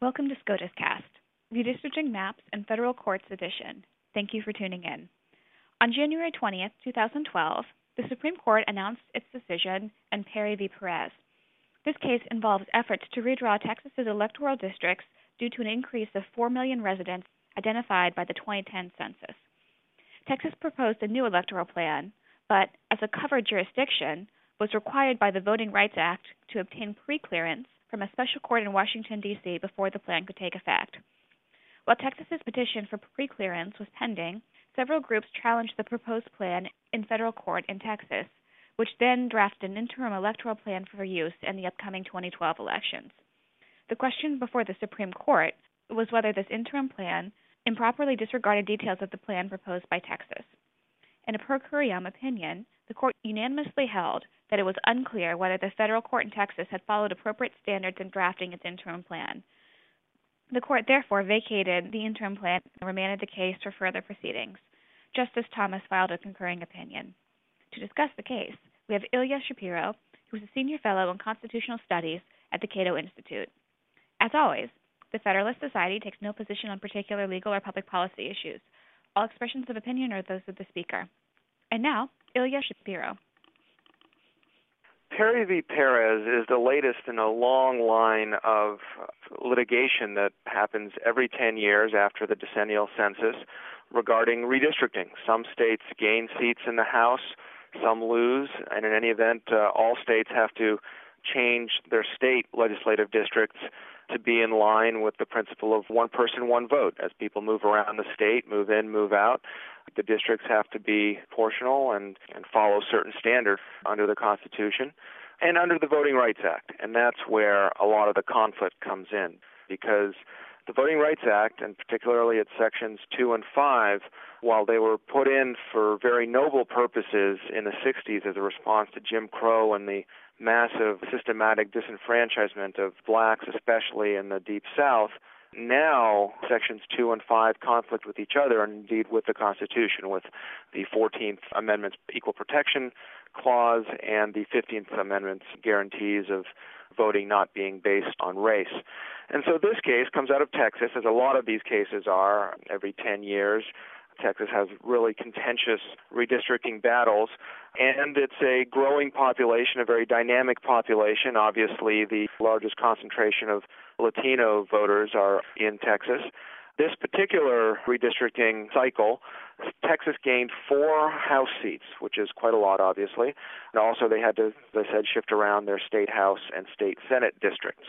Welcome to SCOTUS Cast, Redistricting Maps and Federal Courts Edition. Thank you for tuning in. On January 20th, 2012, the Supreme Court announced its decision in Perry v. Perez. This case involves efforts to redraw Texas's electoral districts due to an increase of 4 million residents identified by the 2010 census. Texas proposed a new electoral plan, but as a covered jurisdiction, was required by the Voting Rights Act to obtain pre-clearance from a special court in Washington, D.C. before the plan could take effect. While Texas's petition for pre-clearance was pending, several groups challenged the proposed plan in federal court in Texas, which then drafted an interim electoral plan for use in the upcoming 2012 elections. The question before the Supreme Court was whether this interim plan improperly disregarded details of the plan proposed by Texas. In a per curiam opinion, the court unanimously held that it was unclear whether the federal court in Texas had followed appropriate standards in drafting its interim plan. The court therefore vacated the interim plan and remanded the case for further proceedings. Justice Thomas filed a concurring opinion. To discuss the case, we have Ilya Shapiro, who is a senior fellow in constitutional studies at the Cato Institute. As always, the Federalist Society takes no position on particular legal or public policy issues. All expressions of opinion are those of the speaker. And now, Ilya Shapiro. Perry v. Perez is the latest in a long line of litigation that happens every 10 years after the decennial census regarding redistricting. Some states gain seats in the House, some lose, and in any event, all states have to change their state legislative districts to be in line with the principle of one person, one vote. As people move around the state, move in, move out, the districts have to be proportional and follow certain standards under the Constitution and under the Voting Rights Act. And that's where a lot of the conflict comes in, because the Voting Rights Act, and particularly its sections 2 and 5, while they were put in for very noble purposes in the 60s as a response to Jim Crow and the massive systematic disenfranchisement of blacks, especially in the Deep South, now sections 2 and 5 conflict with each other, and indeed with the Constitution, with the 14th Amendment's Equal Protection Clause and the 15th Amendment's guarantees of voting not being based on race. And so this case comes out of Texas, as a lot of these cases are every 10 years. Texas has really contentious redistricting battles, and it's a growing population, a very dynamic population. Obviously, the largest concentration of Latino voters are in Texas. This particular redistricting cycle, Texas gained 4 House seats, which is quite a lot, obviously. And also they had to, as I said, shift around their state House and state Senate districts.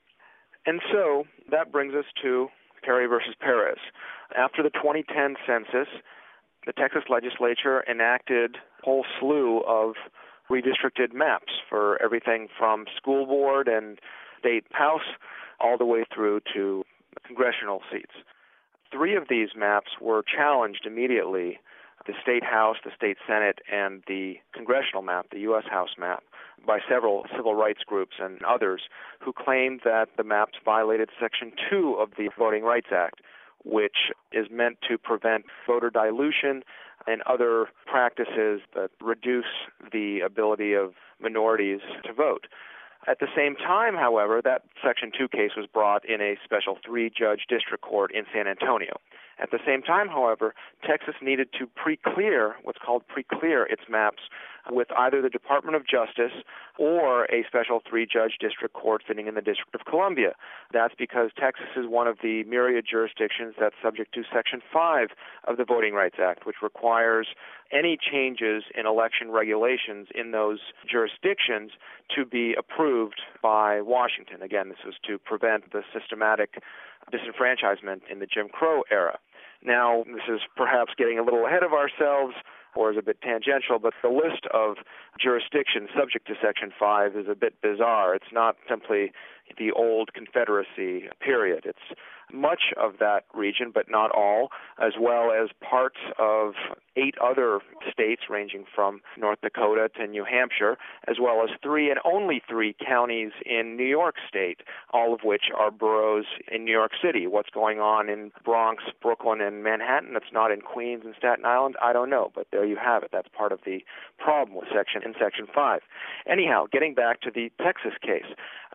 And so that brings us to Perry versus Perez. After the 2010 census, the Texas legislature enacted a whole slew of redistricted maps for everything from school board and state House all the way through to congressional seats. 3 of these maps were challenged immediately, the state House, the state Senate, and the congressional map, the U.S. House map, by several civil rights groups and others who claimed that the maps violated Section 2 of the Voting Rights Act, which is meant to prevent voter dilution and other practices that reduce the ability of minorities to vote. At the same time, however, that Section 2 case was brought in a special 3-judge district court in San Antonio. At the same time, however, Texas needed to pre-clear, what's called pre-clear its maps with either the Department of Justice or a special 3-judge district court sitting in the District of Columbia. That's because Texas is one of the myriad jurisdictions that's subject to Section 5 of the Voting Rights Act, which requires any changes in election regulations in those jurisdictions to be approved by Washington. Again, this was to prevent the systematic disenfranchisement in the Jim Crow era. Now, this is perhaps getting a little ahead of ourselves or is a bit tangential, but the list of jurisdictions subject to Section 5 is a bit bizarre. It's not simply the old Confederacy period. It's much of that region, but not all, as well as parts of 8 other states ranging from North Dakota to New Hampshire, as well as 3 and only 3 counties in New York State, all of which are boroughs in New York City. What's going on in Bronx, Brooklyn, and Manhattan that's not in Queens and Staten Island, I don't know, but there you have it. That's part of the problem with Section 5. Anyhow, getting back to the Texas case,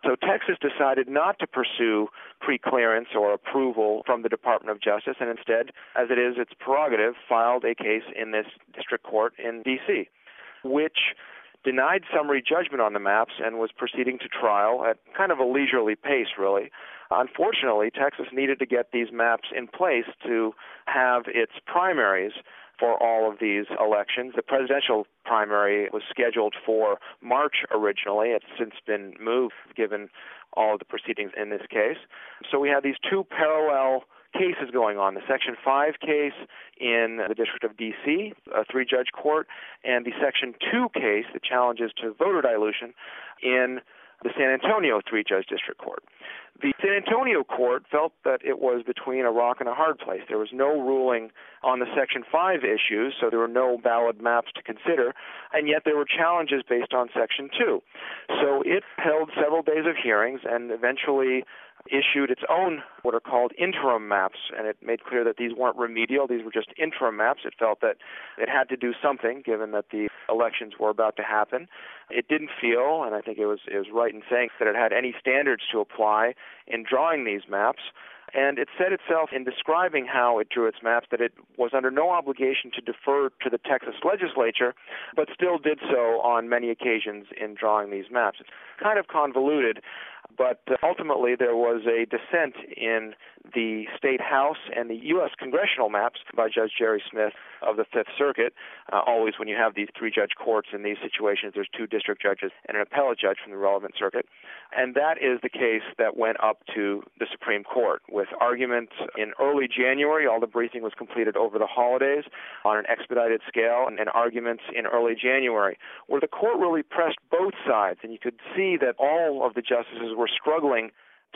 So Texas decided not to pursue pre-clearance or approval from the Department of Justice, and instead, as it is its prerogative, filed a case in this district court in D.C., which denied summary judgment on the maps and was proceeding to trial at kind of a leisurely pace, really. Unfortunately, Texas needed to get these maps in place to have its primaries for all of these elections. The presidential primary was scheduled for March originally. It's since been moved, given all of the proceedings in this case. So we have these two parallel cases going on, the Section 5 case in the District of D.C., a three-judge court, and the Section 2 case, the challenges to voter dilution, in the San Antonio three-judge district court. The San Antonio court felt that it was between a rock and a hard place. There was no ruling on the Section 5 issues, so there were no valid maps to consider, and yet there were challenges based on Section 2. So it held several days of hearings and eventually issued its own what are called interim maps, and it made clear that these weren't remedial, these were just interim maps. It felt that it had to do something, given that the elections were about to happen. It didn't feel, and I think it was right in saying, that it had any standards to apply in drawing these maps. And it said itself in describing how it drew its maps that it was under no obligation to defer to the Texas legislature, but still did so on many occasions in drawing these maps. It's kind of convoluted, but ultimately there was a dissent in the State House and the U.S. congressional maps by Judge Jerry Smith of the Fifth Circuit. Always when you have these three-judge courts in these situations, there's two district judges and an appellate judge from the relevant circuit. And that is the case that went up to the Supreme Court with arguments in early January. All the briefing was completed over the holidays on an expedited scale, and arguments in early January, where the court really pressed both sides, and you could see that all of the justices were struggling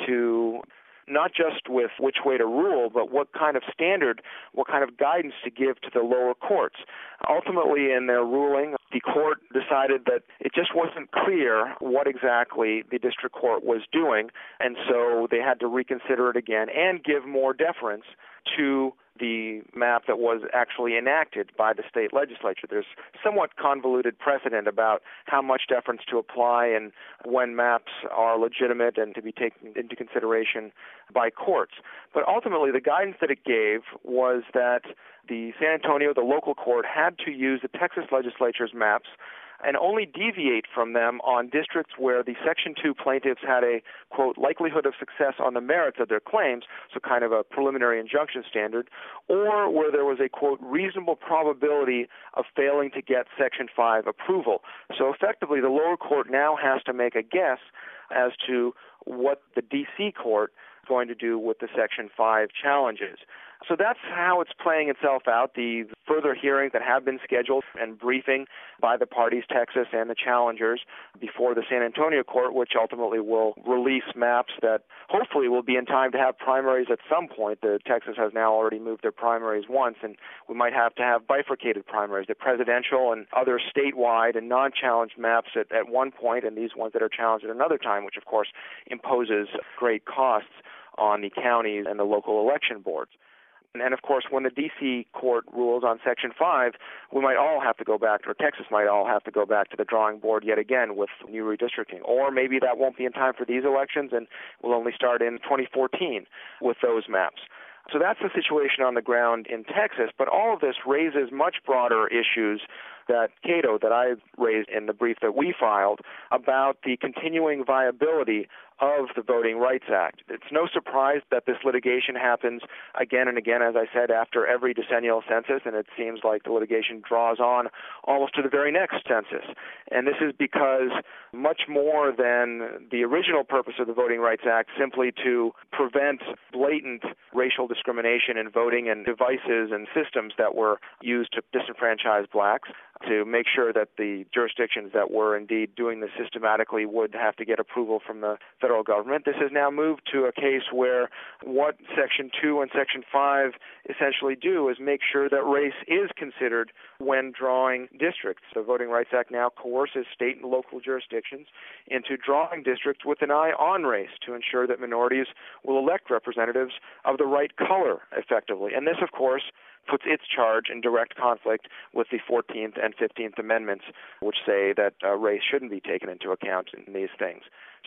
to not just with which way to rule, but what kind of standard, what kind of guidance to give to the lower courts. Ultimately, in their ruling, the court decided that it just wasn't clear what exactly the district court was doing, and so they had to reconsider it again and give more deference to the map that was actually enacted by the state legislature. There's somewhat convoluted precedent about how much deference to apply and when maps are legitimate and to be taken into consideration by courts. But ultimately, the guidance that it gave was that the San Antonio, the local court, had to use the Texas legislature's maps and only deviate from them on districts where the Section 2 plaintiffs had a, quote, likelihood of success on the merits of their claims, so kind of a preliminary injunction standard, or where there was a, quote, reasonable probability of failing to get Section 5 approval. So effectively, the lower court now has to make a guess as to what the D.C. court is going to do with the Section 5 challenges. So that's how it's playing itself out. The further hearings that have been scheduled and briefing by the parties, Texas and the challengers, before the San Antonio court, which ultimately will release maps that hopefully will be in time to have primaries at some point. Texas has now already moved their primaries once, and we might have to have bifurcated primaries, the presidential and other statewide and non-challenged maps at one point, and these ones that are challenged at another time, which of course imposes great costs on the counties and the local election boards. And, of course, when the D.C. court rules on Section 5, we might all have to go back, or Texas might all have to go back to the drawing board yet again with new redistricting. Or maybe that won't be in time for these elections and will only start in 2014 with those maps. So that's the situation on the ground in Texas, but all of this raises much broader issues that I raised in the brief that we filed about the continuing viability of the Voting Rights Act. It's no surprise that this litigation happens again and again, as I said, after every decennial census, and it seems like the litigation draws on almost to the very next census. And this is because much more than the original purpose of the Voting Rights Act, simply to prevent blatant racial discrimination in voting and devices and systems that were used to disenfranchise blacks, to make sure that the jurisdictions that were indeed doing this systematically would have to get approval from the federal government. This has now moved to a case where what Section 2 and Section 5 essentially do is make sure that race is considered when drawing districts. The Voting Rights Act now coerces state and local jurisdictions into drawing districts with an eye on race to ensure that minorities will elect representatives of the right color effectively. And this, of course, puts its charge in direct conflict with the 14th and 15th Amendments, which say that race shouldn't be taken into account in these things.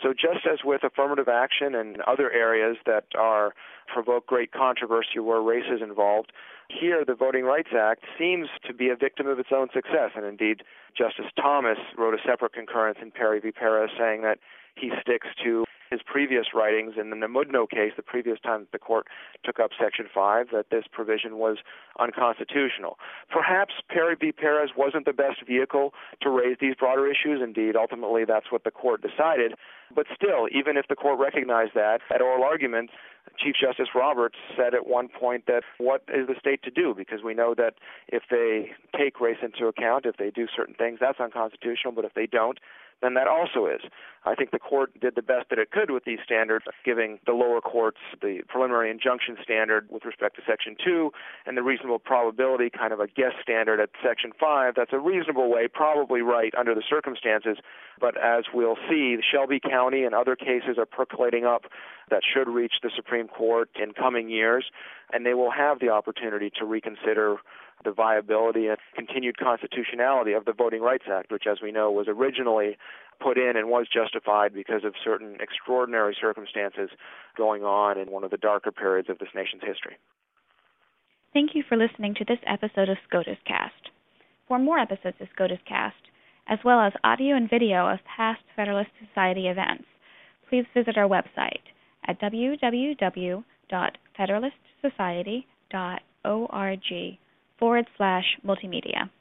So just as with affirmative action and other areas that provoke great controversy where race is involved, here the Voting Rights Act seems to be a victim of its own success. And indeed, Justice Thomas wrote a separate concurrence in Perry v. Perez saying that he sticks to his previous writings in the Namudno case, the previous time that the court took up Section 5, that this provision was unconstitutional. Perhaps Perry v. Perez wasn't the best vehicle to raise these broader issues. Indeed, ultimately, that's what the court decided. But still, even if the court recognized that, at oral arguments, Chief Justice Roberts said at one point that what is the state to do? Because we know that if they take race into account, if they do certain things, that's unconstitutional, but if they don't, then that also is. I think the court did the best that it could with these standards, giving the lower courts the preliminary injunction standard with respect to Section 2 and the reasonable probability kind of a guess standard at Section 5. That's a reasonable way, probably right under the circumstances. But as we'll see, Shelby County and other cases are percolating up that should reach the Supreme Court in coming years, and they will have the opportunity to reconsider the viability and continued constitutionality of the Voting Rights Act, which, as we know, was originally put in and was justified because of certain extraordinary circumstances going on in one of the darker periods of this nation's history. Thank you for listening to this episode of SCOTUS Cast. For more episodes of SCOTUS Cast, as well as audio and video of past Federalist Society events, please visit our website at www.federalistsociety.org/multimedia.